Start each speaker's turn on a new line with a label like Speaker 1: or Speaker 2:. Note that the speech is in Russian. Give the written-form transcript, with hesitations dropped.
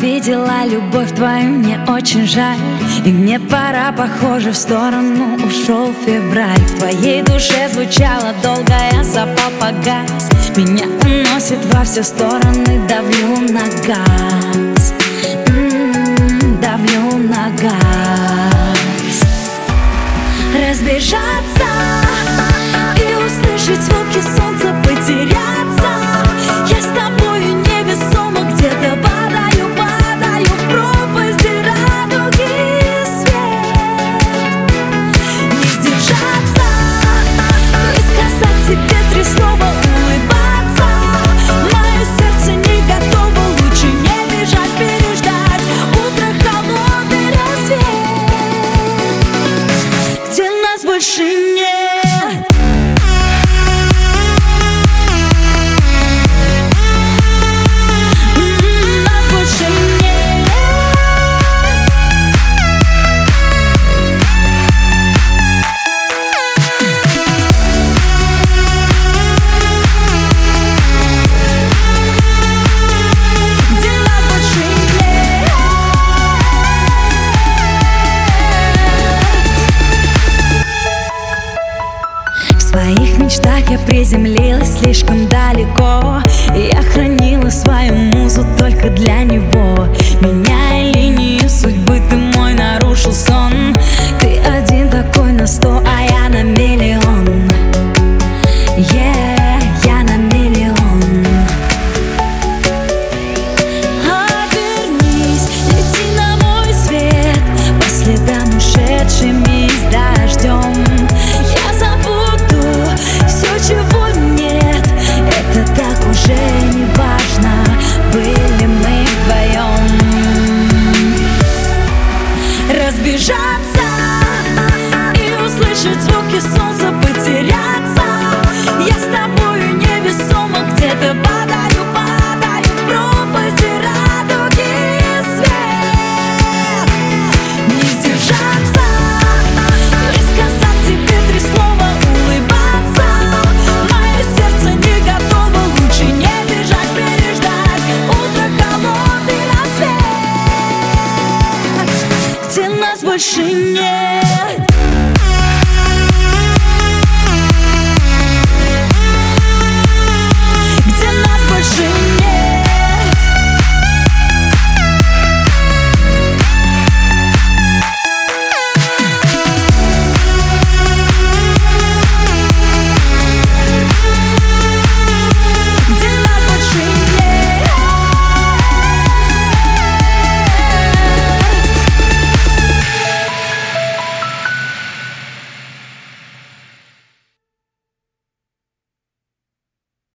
Speaker 1: видела любовь твою, мне очень жаль. И мне пора, похоже, в сторону ушел февраль. В твоей душе звучало долго, я запал погас. Меня уносит во все стороны, давлю на газ. Давлю на газ. Разбежаться и услышать звуки солнца, потеряться. Я с тобою невесомо где-то падаю, падаю в пропасть, где радуги свет. Не сдержаться и сказать тебе 3 слова, улыбаться. Мое сердце не готово, лучше не бежать, переждать утро, холодный рассвет, где нас больше нет. В своих мечтах я приземлилась слишком далеко. Я хранила свою музу только для него. Меняя линию судьбы, ты мой нарушил сон. Ты один такой на 100, а я на миллион. Я на миллион. Обернись, лети на мой свет, по следам ушедшими с дождем. Чего нет, это так уже не важно. Были мы вдвоем. Разбежаться и услышать звуки солнца, потерять.